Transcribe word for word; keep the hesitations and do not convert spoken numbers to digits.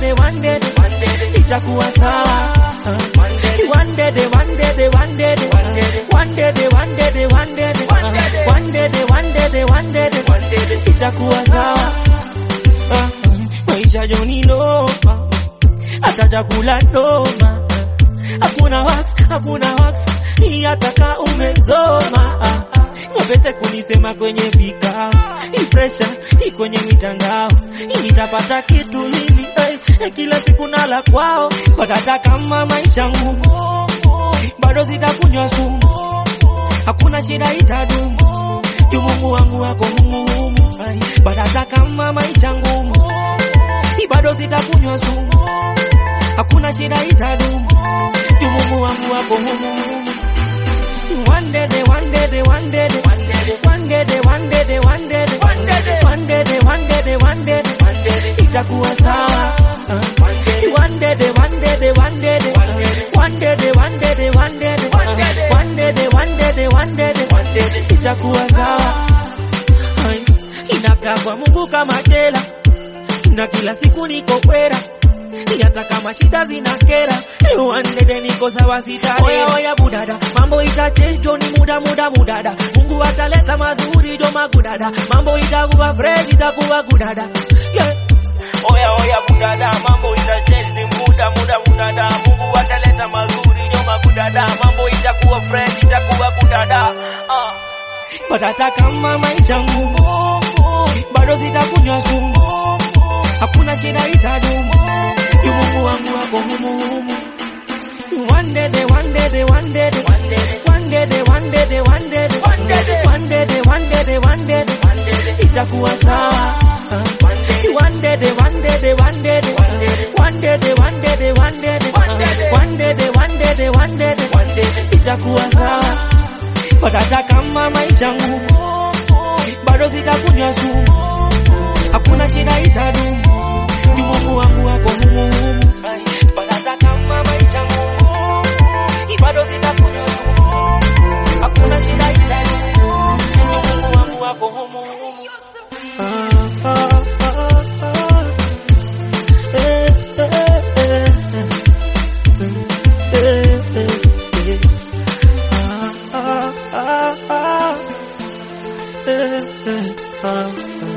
day, one day, one day, itakuwa sawa. One day, one day, one day, one day, one day, one day, one day, one day, one day, one day, itakuwa sawa. Maisha joni noma, hata chakula noma. Hakuna wax, hakuna wax, hii ataka umezoma. Wapete kunisema kwenye vikao, hii pressure, hii kwenye mitandao. Hii nitapata kitu lini, hey, kila siku nala kwao. Watata kama maisha ngumu, bado zitakunywa sumu. Hakuna shida itadumu, juu Mungu wangu wako humu. Watata kama maisha ngumu, bado zitakunywa sumu. Hakuna shida itadumu, juu Mungu wangu wako humu. One day, one day, one day, one day, one day, one day, one day, one day, one day, one day, one day, itakuwa sawa. One day, one day, one day, one day, one day, one day, one day, one day, one day, itakuwa sawa. Inakaa kwa Mungu kama jela, na kila siku niko kwera. Hata kama shida zinakera, one day niko sawa sitare. Oya oya budada, mambo itachange ni muda muda mudada. Mungu ataleta mazuri jo magudada. Mambo itakuwa fresh, itakuwa gudada. Yeah. Oya oya budada, mambo itachange ni muda muda mudada. Mungu ataleta mazuri jo magudada. Mambo itakuwa fresh, itakuwa gudada. Ah. Batata kama maisha ngumu, bado zitakunywa sumu. Hakuna shida itadumu, juu Mungu wangu wako humu. One day, one day, one day, one day, one day, one day, one day, one day, one day, one day, itakuwa sawa. One day, one day, one day, one day, one day, one day, one day, one day, one day, itakuwa sawa. Watata kama maisha ngumu, bado zitakunywa sumu. Hakuna shida itadumu, juu Mungu wangu wako humu. Watata kama maisha ngumu, bado zitakunywa sumu. Hakuna shida itadumu, juu Mungu wangu wako humu. Ah, ah, ah, ah.